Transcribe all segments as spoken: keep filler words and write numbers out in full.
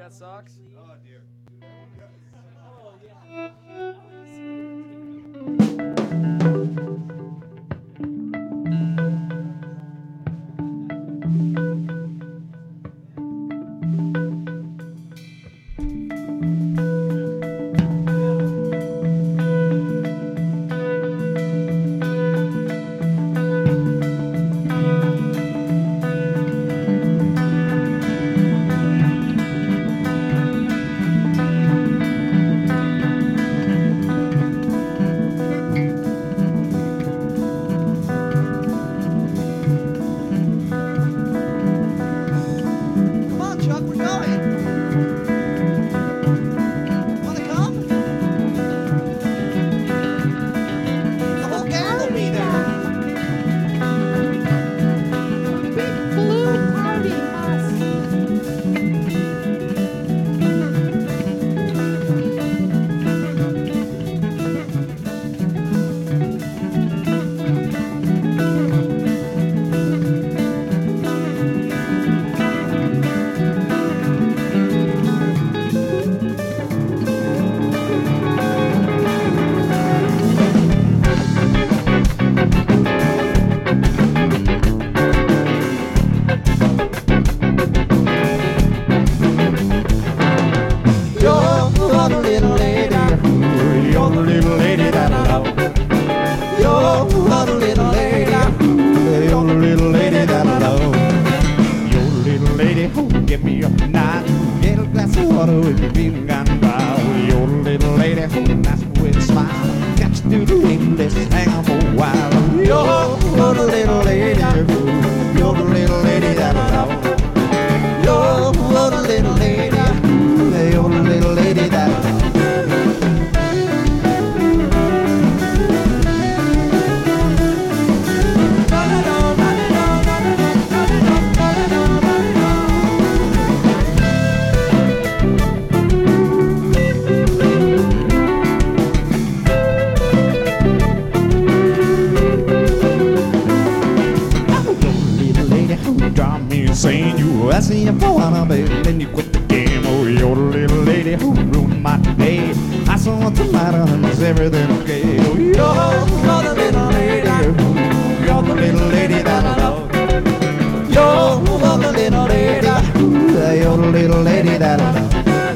got socks? Oh dear. Oh, yeah. Come on, Chuck, we're going. Wanna come? The whole gang will be there. Big blue party bus. You're the little lady. You're the little lady that I love. You're the little lady. You're the little lady that I love. You're the little lady who give me up tonight. Get a glass of water with your being gone by. You're the little lady who nice with a smile. Got you through the wind, let's hang on for a while. You're the little lady. You're the little lady that I love. You're the little lady. You're the little lady that I love. Little lady who drive me insane. You ask me if I wanna, baby, then you quit the game. Oh, you're the little lady who ruined my day. I saw what's the matter, and is everything okay? Oh, you're the little lady. You're the little lady that I love. You're the little lady. You're the little lady that I love.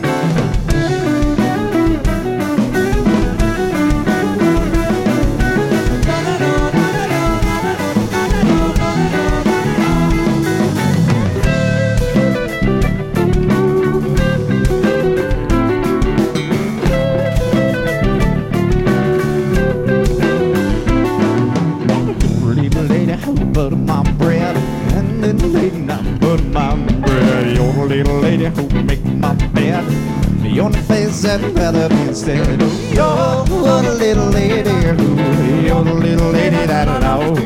Little lady who butter my bread, and little lady not butter my bread. You're the little lady who make my bed. You're the face that rather be instead. You're the little lady. You're the little lady that I know.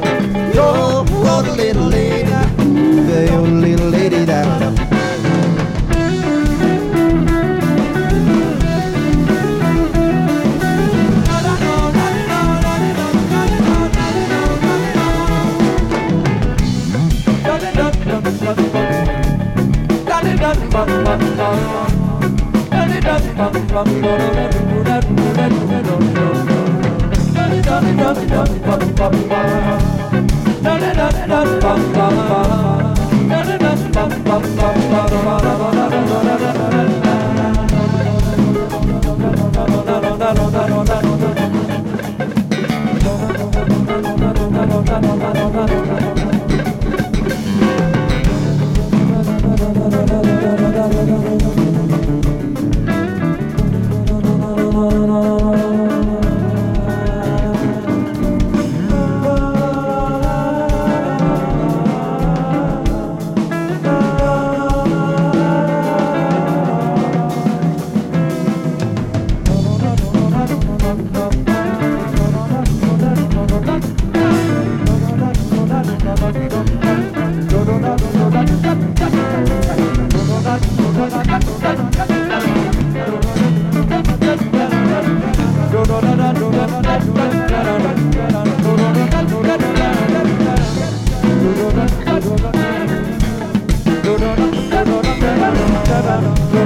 You're the little lady. You're the little lady that I know. da da da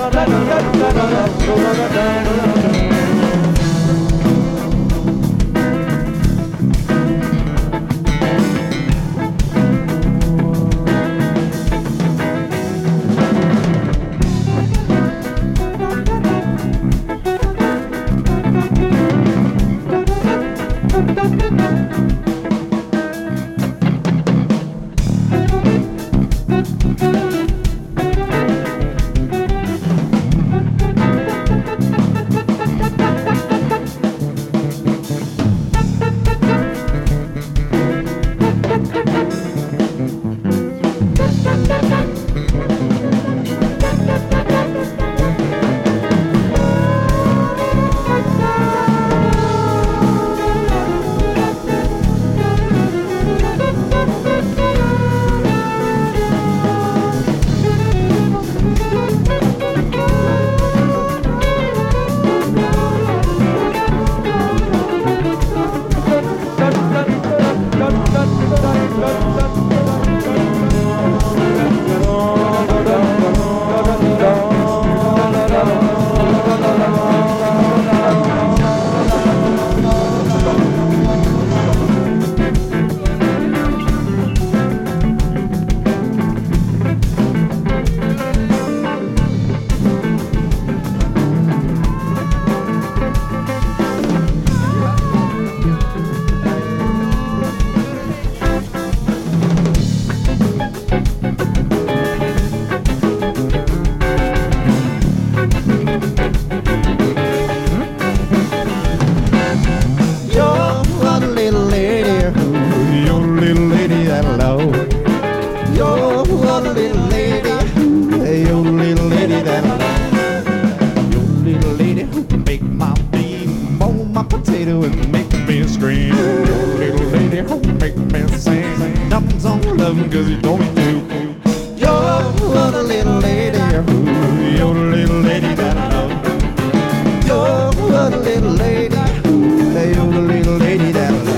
potato and make me scream. Your little lady, make me sing. Nothing's on loving cause you told me to. You're the little lady, you're the little lady that I love. You're the little lady, you're the little lady that I love.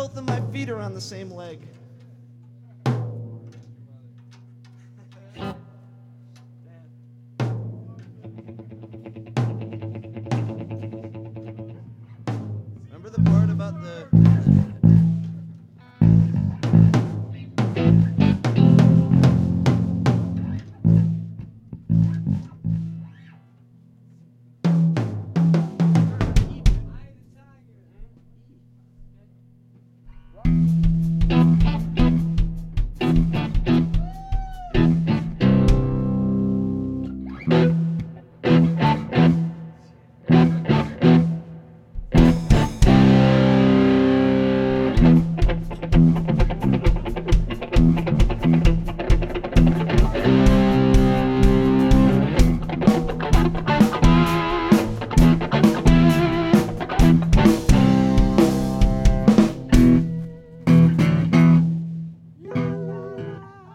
both of my feet are on the same leg. Remember the part about the